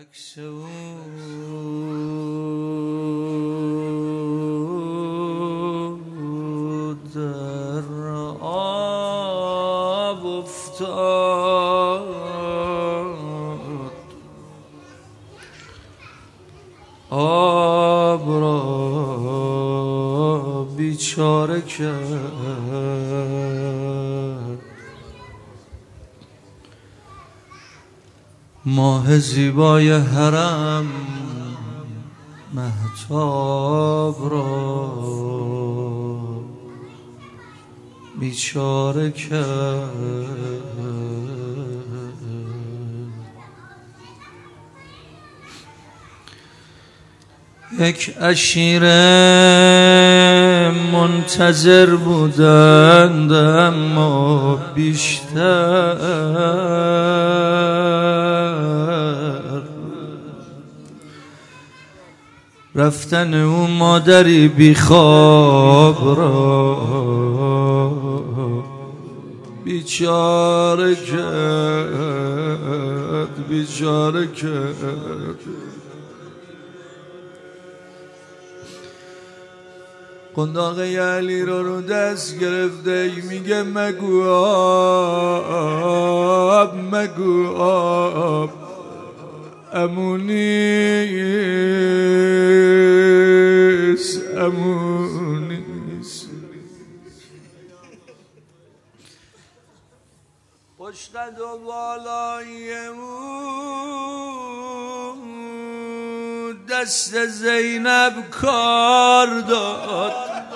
عکس او در آب افتاد، آب را بیچاره کرد. ماه زیبای حرم مهتاب را بیچاره کرد. یک عشیره منتظر بودند اما بیشتر رفتن او مادری بی خواب را بیچاره کرد، بیچاره کرد. قنداق علی رو دست گرفته میگه مگو آب، مگو آب، امونیس، امونیس. پشت و بالای دست زینب کار داد،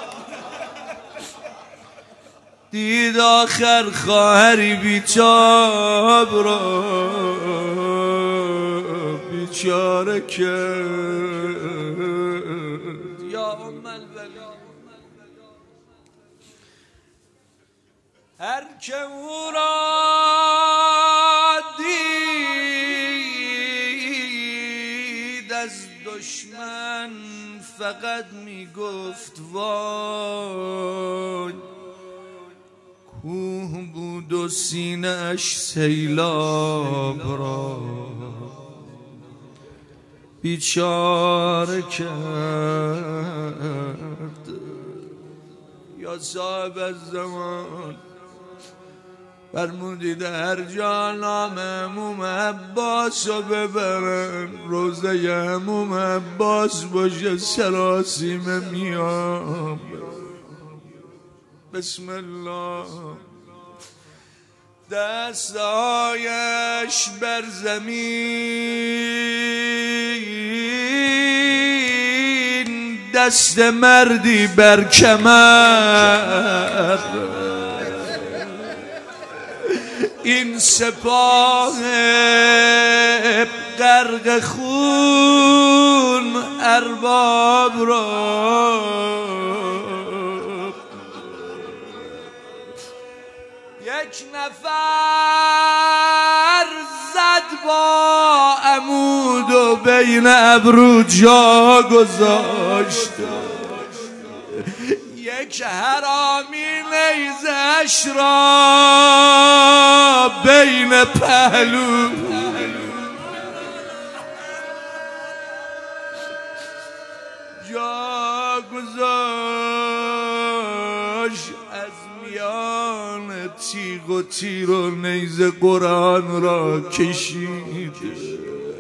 دید آخر خواهری بیتاب را بیچاره کرد. یا ام الولید، هر که او را دید از دشمن فقط میگفت وای. کوه بود و سینه اش سیلاب را بیچاره کرد. یا صاحب الزمان فرمودید هر جا نام عموم عباس رو ببرن، روزه عموم عباس باشه سراسیم میام. بسم الله. دستایش بر زمین، دست مردی بر کمر، این سپاه غرق خون ارباب را یک نفر زد با عمود و بین ابرو جا گذاشت. یک حرامی نیزش را بین پهلو جا گذاشت. از میان تیغ و تیر و نیزه قرآن را کشید.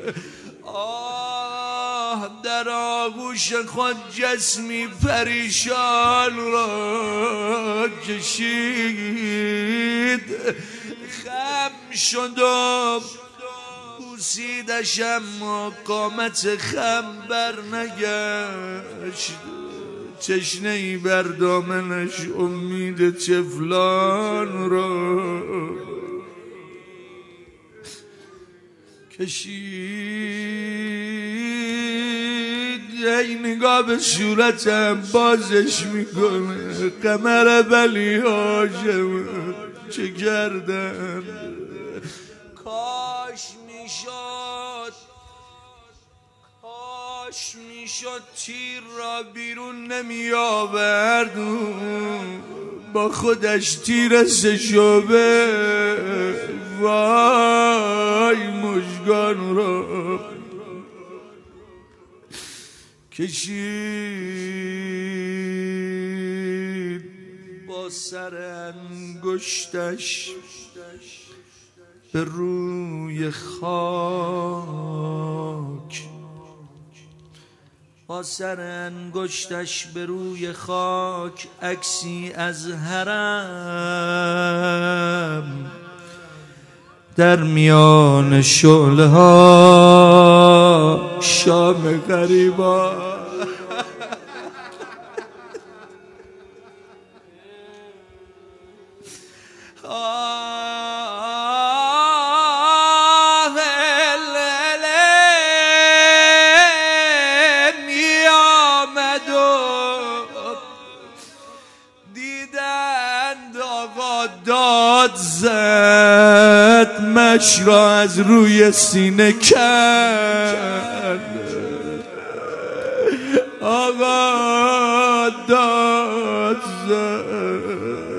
در آغوش خود جسمی پریشان را کشید. خم شد و بوسیدش اما قامت خم بر نگشت. تشنه‌ای بر دامنش امید چفلان را کشید. ای نگاه به صورتم بازش میکنه. قمر بلی هاشم چه کردن. کاش میشد تیر را بیرون نمی آورد، با خودش تیر سشوبه وای مژگان را کشید با سر انگشتش به روی خاک، با سر انگشتش به روی خاک عکسی از حرم در میان شعله ها شام غریبا. دیدند آقا داد زد، مش را از روی سینه کرد. آقا داد زد